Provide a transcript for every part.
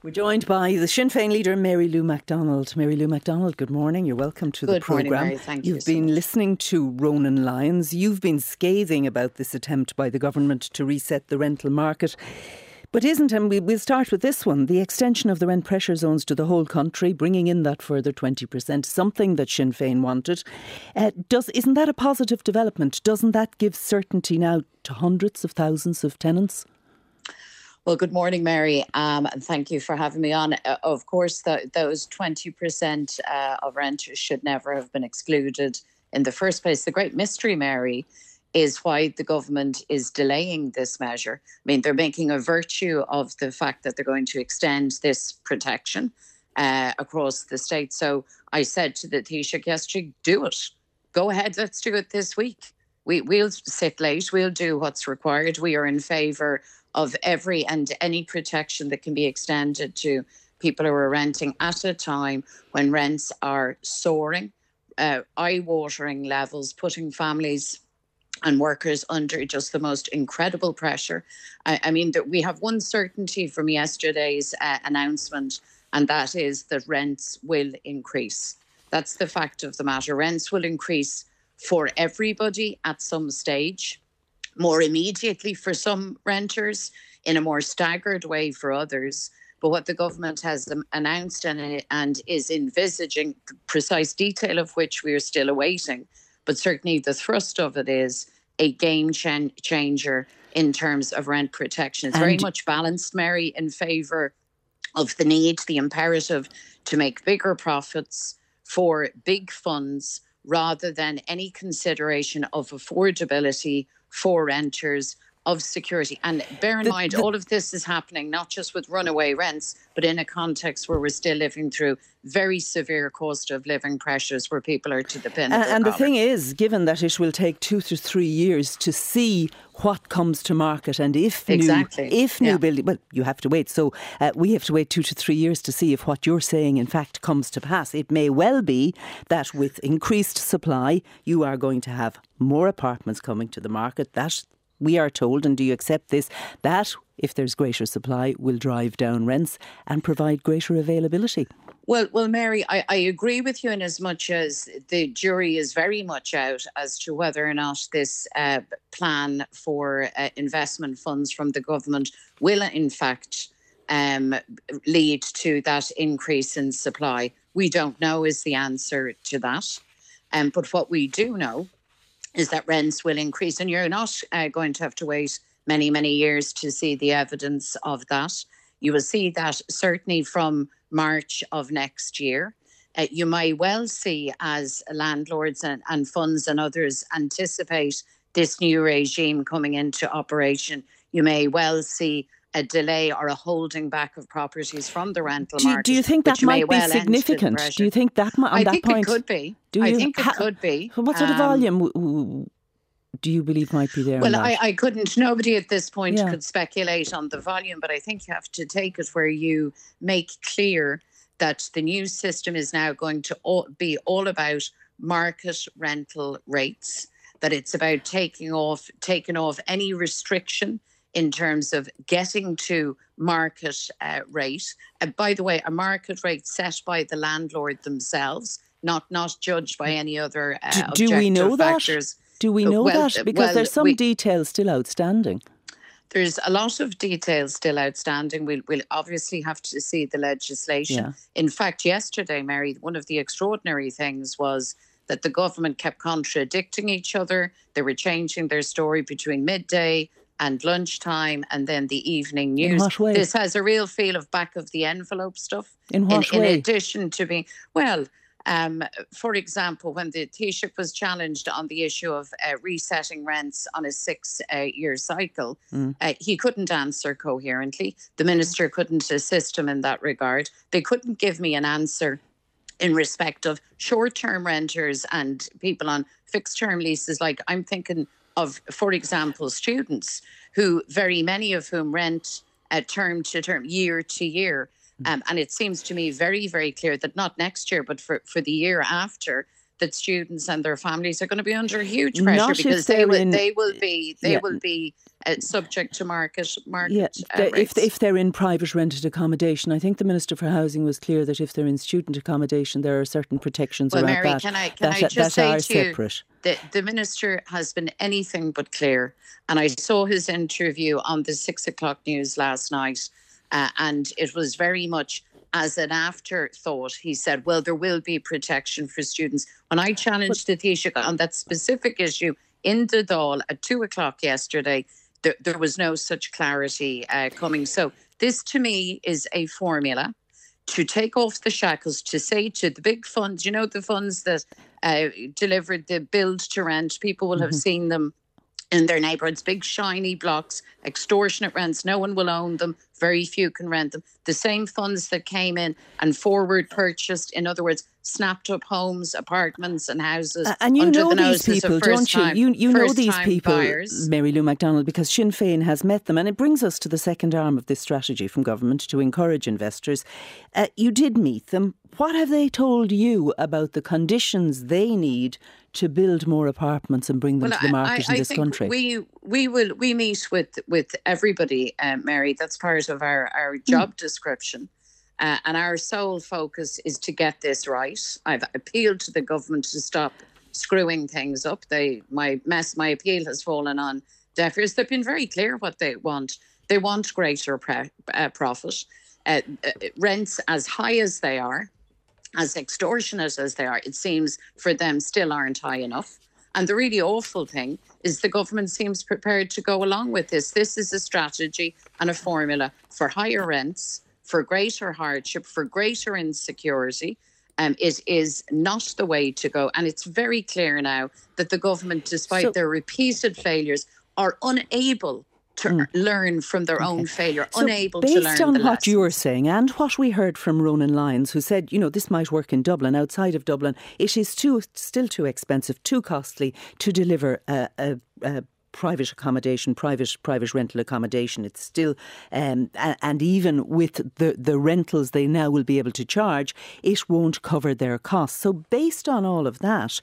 We're joined by the Sinn Féin leader, Mary Lou McDonald. Mary Lou McDonald, good morning. You're welcome to the programme. Good morning, Mary. Thank you. You've been listening to Ronan Lyons. You've been scathing about this attempt by the government to reset the rental market. But and we'll start with this one, the extension of the rent pressure zones to the whole country, bringing in that further 20%, something that Sinn Féin wanted. Isn't that a positive development? Doesn't that give certainty now to hundreds of thousands of tenants? Well, good morning, Mary, and thank you for having me on. Of course, those 20% of renters should never have been excluded in the first place. The great mystery, Mary, is why the government is delaying this measure. I mean, they're making a virtue of the fact that they're going to extend this protection across the state. So I said to the Taoiseach yesterday, do it. Go ahead, let's do it this week. We'll sit late, we'll do what's required. We are in favour of every and any protection that can be extended to people who are renting at a time when rents are soaring, eye-watering levels, putting families and workers under just the most incredible pressure. I mean, we have one certainty from yesterday's announcement, and that is that rents will increase. That's the fact of the matter. Rents will increase for everybody at some stage, more immediately for some renters, in a more staggered way for others. But what the government has announced and is envisaging, the precise detail of which we are still awaiting, but certainly the thrust of it is a game changer in terms of rent protection. It's very much balanced, Mary, in favour of the need, the imperative to make bigger profits for big funds rather than any consideration of affordability for renters, of security. And bear in mind, all of this is happening not just with runaway rents, but in a context where we're still living through very severe cost of living pressures where people are to the pin. And the thing is, given that it will take 2 to 3 years to see what comes to market and if new building, well, you have to wait. So we have to wait 2 to 3 years to see if what you're saying in fact comes to pass. It may well be that with increased supply, you are going to have more apartments coming to the market. That we are told, and do you accept this, that if there's greater supply will drive down rents and provide greater availability? Well, Mary, I agree with you in as much as the jury is very much out as to whether or not this plan for investment funds from the government will in fact lead to that increase in supply. We don't know is the answer to that. But what we do know is that rents will increase, and you're not going to have to wait many, many years to see the evidence of that. You will see that certainly from March of next year. You may well see, as landlords and funds and others anticipate this new regime coming into operation, you may well see a delay or a holding back of properties from the rental market. Do you think that might be significant? Do you think that I think it could be. I think it could be. What sort of volume do you believe might be there? Well, I couldn't. Nobody at this point could speculate on the volume, but I think you have to take it where you make clear that the new system is now going to be all about market rental rates, that it's about taking off any restriction in terms of getting to market rate. By the way, a market rate set by the landlord themselves, not judged by any other objective factors. Do we know that? Because there's some details still outstanding. There's a lot of details still outstanding. We'll obviously have to see the legislation. Yeah. In fact, yesterday, Mary, one of the extraordinary things was that the government kept contradicting each other. They were changing their story between midday and lunchtime and then the evening news. In what way? This has a real feel of back of the envelope stuff. In what way? In addition to being, for example, when the Taoiseach was challenged on the issue of resetting rents on a 6-year cycle, he couldn't answer coherently. The minister couldn't assist him in that regard. They couldn't give me an answer in respect of short-term renters and people on fixed-term leases. Like I'm thinking of, for example, students who, very many of whom rent term to term, year to year. And it seems to me very, very clear that not next year, but for the year after, that students and their families are going to be under huge pressure because they will be subject to market rates. If they're in private rented accommodation. I think the Minister for Housing was clear that if they're in student accommodation, there are certain protections around Mary, that. Can I just say to you, the Minister has been anything but clear, and I saw his interview on the 6 o'clock news last night, and it was very much as an afterthought. He said, well, there will be protection for students. When I challenged the Taoiseach on that specific issue in the Dáil at 2 o'clock yesterday, there was no such clarity coming. So this to me is a formula to take off the shackles, to say to the big funds, the funds that delivered the build to rent, people will have seen them in their neighbourhoods, big shiny blocks, extortionate rents, no one will own them, very few can rent them. The same funds that came in and forward purchased, in other words, snapped up homes, apartments and houses. And you know these people, don't you? You know these people, buyers. Mary Lou McDonald, because Sinn Féin has met them. And it brings us to the second arm of this strategy from government to encourage investors. You did meet them. What have they told you about the conditions they need to build more apartments and bring them to the market in this country? We meet with everybody, Mary. That's part of our job description. And our sole focus is to get this right. I've appealed to the government to stop screwing things up. My appeal has fallen on deaf ears. They've been very clear what they want. They want greater profit. Rents as high as they are, as extortionate as they are, it seems for them still aren't high enough. And the really awful thing is the government seems prepared to go along with this. This is a strategy and a formula for higher rents, for greater hardship, for greater insecurity. It is not the way to go. And it's very clear now that the government, despite their repeated failures, are unable to learn from their own failure, unable to learn the lessons. Based on what you're saying and what we heard from Ronan Lyons, who said, this might work in Dublin, outside of Dublin, it is still too expensive, too costly to deliver a private accommodation, private rental accommodation. It's still, and even with the rentals they now will be able to charge, it won't cover their costs. So based on all of that,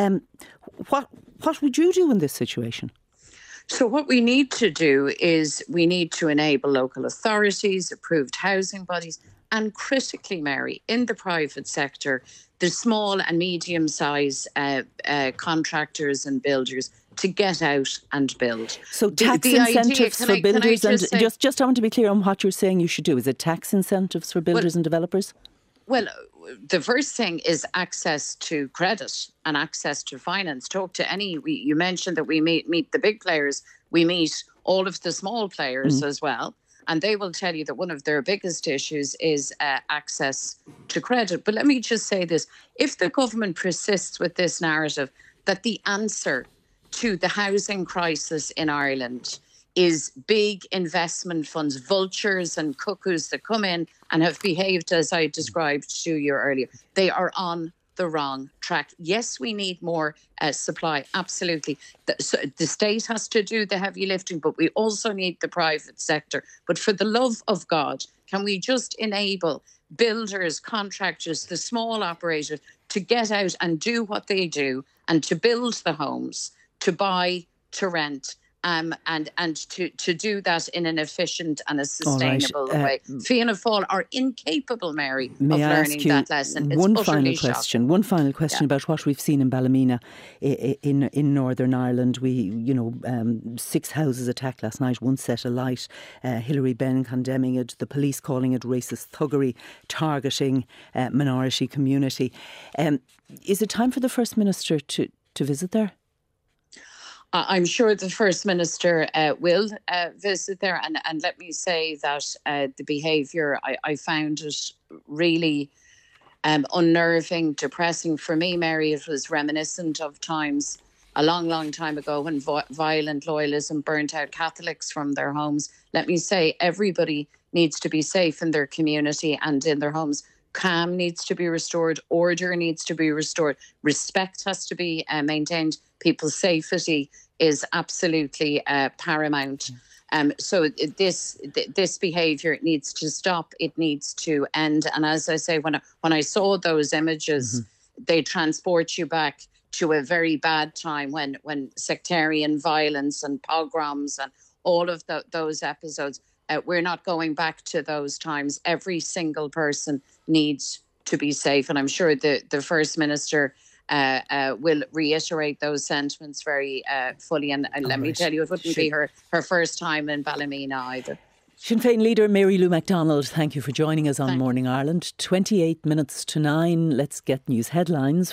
what would you do in this situation? So what we need to do is we need to enable local authorities, approved housing bodies, and critically, Mary, in the private sector, the small and medium-sized contractors and builders to get out and build. So tax incentives for builders and just I want to be clear on what you're saying you should do. Is it tax incentives for builders and developers? Well, the first thing is access to credit and access to finance. Talk to you mentioned that we meet the big players. We meet all of the small players as well. And they will tell you that one of their biggest issues is access to credit. But let me just say this. If the government persists with this narrative that the answer to the housing crisis in Ireland is big investment funds, vultures and cuckoos that come in and have behaved as I described to you earlier, they are on the wrong track. Yes, we need more supply, absolutely. The state has to do the heavy lifting, but we also need the private sector. But for the love of God, can we just enable builders, contractors, the small operators to get out and do what they do and to build the homes, to buy, to rent, and to do that in an efficient and a sustainable way. Fianna Fáil are incapable, Mary, of learning that lesson. It's one final question about what we've seen in Ballymena in Northern Ireland. 6 houses attacked last night, one set alight. Hilary Benn condemning it, the police calling it racist thuggery, targeting minority community. Is it time for the First Minister to visit there? I'm sure the First Minister will visit there. And let me say that the behaviour, I found it really unnerving, depressing. For me, Mary, it was reminiscent of times a long, long time ago when violent loyalism burnt out Catholics from their homes. Let me say, everybody needs to be safe in their community and in their homes. Calm needs to be restored. Order needs to be restored. Respect has to be maintained. People's safety is absolutely paramount. So this behaviour needs to stop. It needs to end. And as I say, when I saw those images, they transport you back to a very bad time when sectarian violence and pogroms and all of those episodes. We're not going back to those times. Every single person needs to be safe. And I'm sure the First Minister will reiterate those sentiments very fully. And let me tell you, it wouldn't be her first time in Ballymena either. Sinn Féin leader Mary Lou McDonald, thank you for joining us on Morning Ireland. 28 minutes to 9. Let's get news headlines